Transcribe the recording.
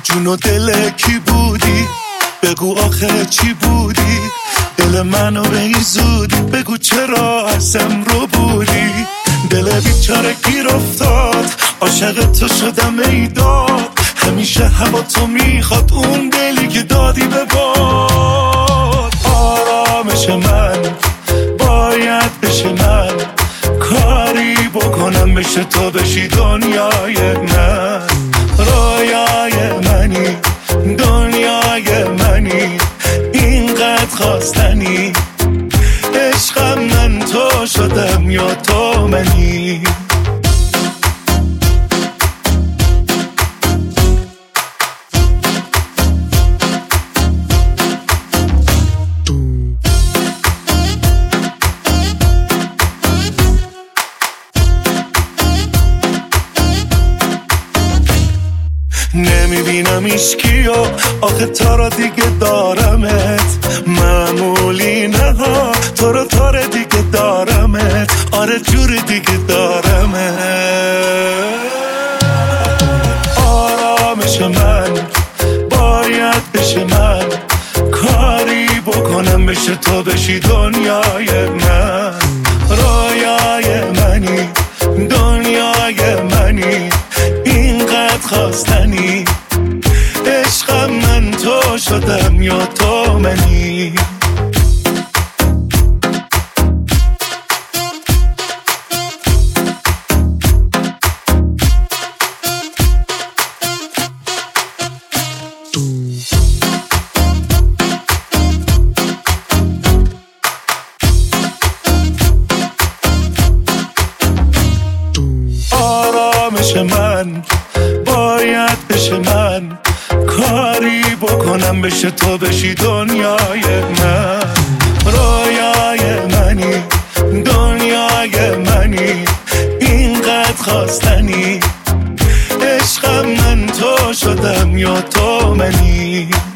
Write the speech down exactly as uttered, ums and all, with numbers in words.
جون و دل کی بودی؟ بگو آخه چی بودی؟ دل منو به این زودی بگو چرا ازم رو بودی؟ دل بیچاره گیر افتاد عاشق تو شدم ای داد، همیشه هوا تو میخواد اون دلی که دادی به باد. آرامش من باید بشه من، کاری بکنم بشه تو بشی دنیای من. رویای منی دنیای منی اینقدر خواستنی، عشقم من تو شدم یا تو منی. نمیبینم ایشکیو آخه تا را دیگه دارمت، معمولی نه ها تو رو تا را دیگه دارمت، آره جور دیگه دارمت. آرامش من باید بشه من، کاری بکنم بشه تو بشی دنیای من. رویای منی دنیای منی اینقدر خواستنی، عشقم من تو شدم یا تو منی. آرامش من باید بشه من، کاری بکنم بشه تو بشی دنیای من. رویای منی دنیای منی اینقدر خواستنی، عشقم من تو شدم یا تو منی.